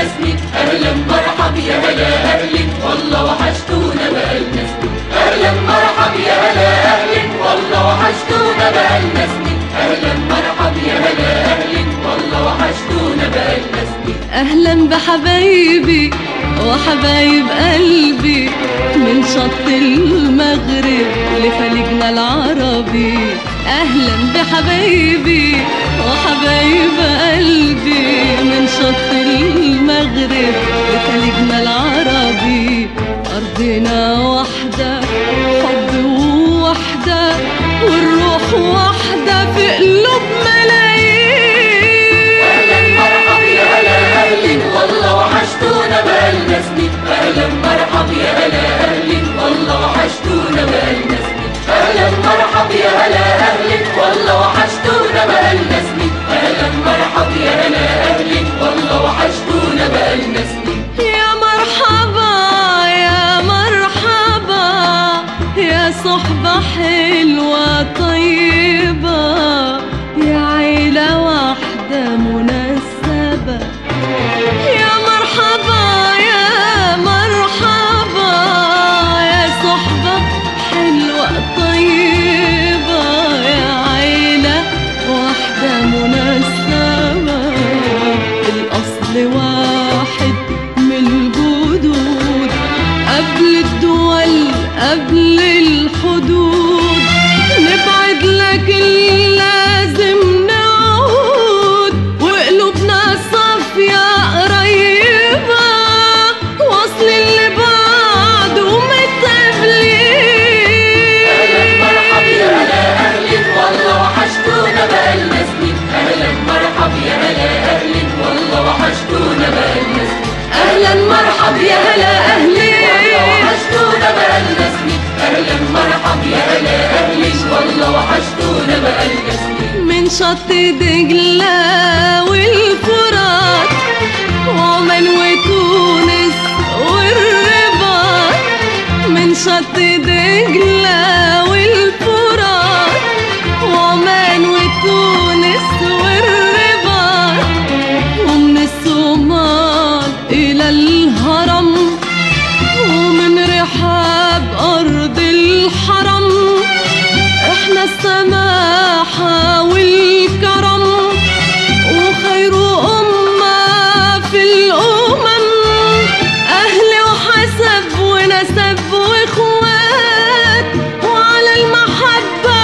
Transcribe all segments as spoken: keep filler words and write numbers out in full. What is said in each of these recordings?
سنين. أهلا مرحب يا هلا أهلك والله وحشتونا بقالنا سنين. أهلا مرحب يا هلا أهلك والله وحشتونا بقالنا سنين. أهلا مرحب يا هلا أهلك والله وحشتونا بقالنا سنين. أهلا بحبايبي وحبايب قلبي من شط المغرب لخليجنا العربي. أهلا بحبايبي وحبايب قلبي من شط المغرب لخليجنا العربي. أرضنا واحدة حب ووحدة والروح واحدة في قلوب ملايين. أهلا مرحب يا هلا أهلك والله وحشتونا بقالنا سنين. أهلا مرحب يا هلا أهلك والله وحشتونا بقالنا سنين. أهلا مرحب يا هلا أهلك والله وحشتونا بقالنا سنين. أهلا مرحب يا هلا أهلك والله وحشتونا بقالنا سنين. يا مرحبا يا مرحبا يا صحبة حلوة طيبة يا عيلة واحدة مناسبة. يا مرحبا يا مرحبا يا صحبة حلوة طيبة يا عيلة واحدة مناسبة. الأصل واحد من الجدود قبل الدول قبل الحدود. نبعد لكن لازم نعود وقلوبنا صافية قريبة واصل اللي بعد ومتقابلين. أهلا مرحب يا هلا أهلك والله وحشتونا بقالنا سنين. أهلا مرحب يا هلا أهلك والله وحشتونا بقالنا سنين. أهلا مرحب يا هلا أهلي والله وحشتونا بقالنا سنين. أهلا مرحب يا هلا أهلك والله وحشتونا بقالنا سنين. من شط دجلة والفرات وعمان وتونس والرباط. من شط دجلة والفرات وعمان وتونس والرباط. ومن الصومال إلى الهرم ومن رحاب أرض الحرم. إحنا السماحة والكرم وخير أمة في الأمم. أهل وحسب ونسب وإخوات وعلى المحبة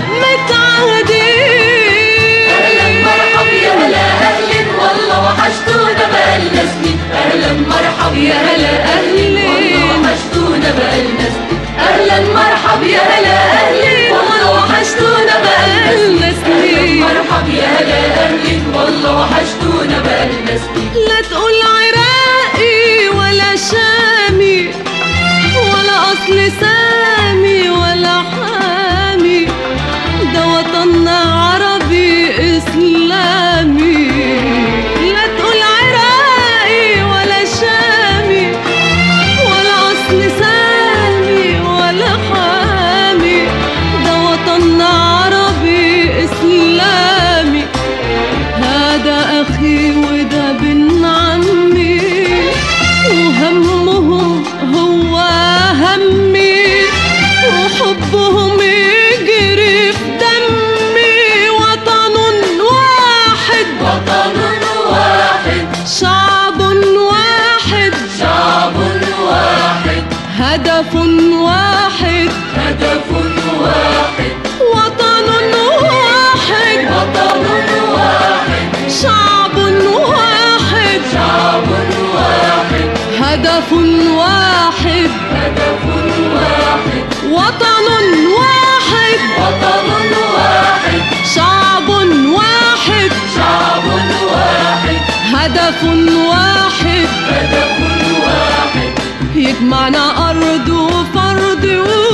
متعهدين. أهلا مرحب يا هلا أهلك والله وحشتونا بقالنا سنين. أهلا مرحب يا هلا أهلك والله وحشتونا بقالنا سنين. أهلا مرحب يا هلا أهلك والله وحشتونا بقالنا سنين. مرحب يا هلا أهلك والله وحشتونا بقالنا سنين. لا تقول عراقي ولا شامي ولا أصل سامي ولا حامي. ده وطننا عربي إسلامي. لا تقول عراقي ولا شامي ولا أصل سامي ولا حامي. ده وطننا عربي إسلامي. هذا أخي وده بن عمي وهمهم هو همي وحبهم يجري في دمي. وطن واحد وطن واحد شعب واحد شعب واحد هدف واحد هدف واحد. وطن واحد وطن واحد شعب واحد شعب واحد هدف واحد هدف واحد. وطن واحد وطن واحد شعب واحد شعب واحد هدف واحد هدف واحد. يجمعنا أرض وفرد